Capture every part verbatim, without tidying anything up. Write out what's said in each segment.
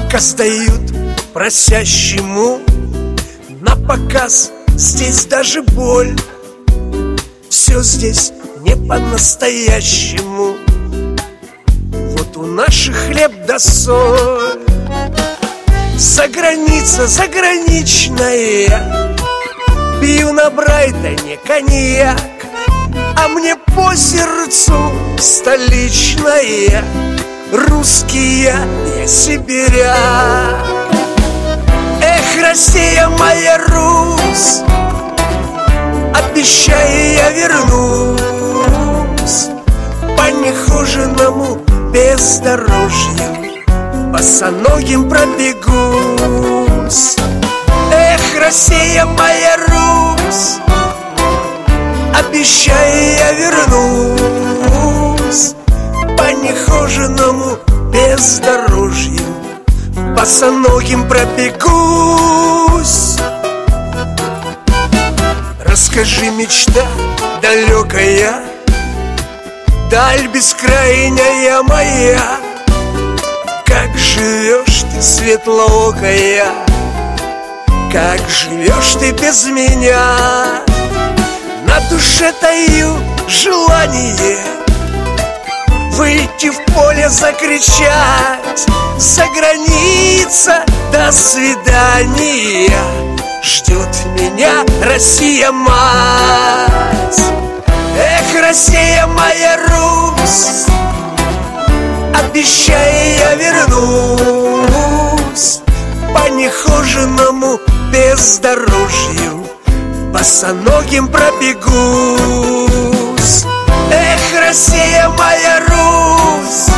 показ дают просящему, на показ здесь даже боль. Все здесь не по-настоящему. Вот у наших хлеб да соль. Заграница заграничная, пью на Брайтоне коньяк, а мне по сердцу столичная. Русский я, я сибиряк. Эх, Россия моя, Русь, обещаю, я вернусь по нехоженному бездорожью, босоногим пробегусь. Эх, Россия моя, Русь, обещаю, я вернусь по нехоженому бездорожью, босоногим пробегусь. Расскажи, мечта далекая, даль бескрайняя моя, как живешь ты, светлоокая, как живешь ты без меня. На душе таю желание выйти в поле, закричать: за граница, до свидания, ждет меня Россия, мать. Эх, Россия моя, Русь, обещаю, я вернусь по нехоженому бездорожью, босоногим пробегусь. Эх, Россия моя, Русь,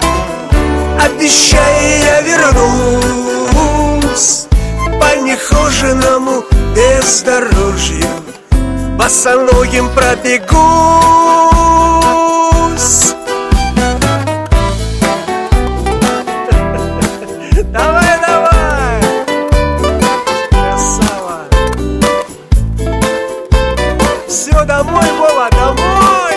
обещаю, я вернусь по нехоженому бездорожью, босоногим пробегусь. Давай, давай, красава. Все, домой, Вова, домой.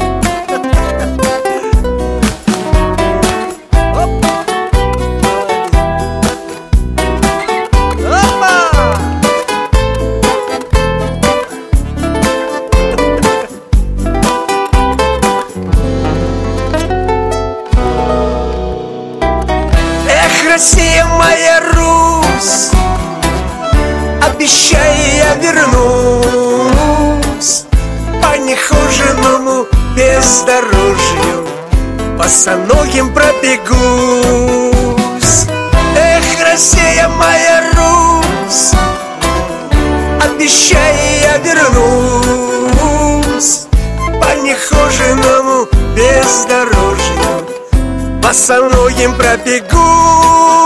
Россия моя, Русь, обещаю, я вернусь по нехоженому бездорожью, босоногим пробегусь. Эх, Россия моя, Русь, обещаю, я вернусь по нехоженому бездорожью, босоногим пробегусь.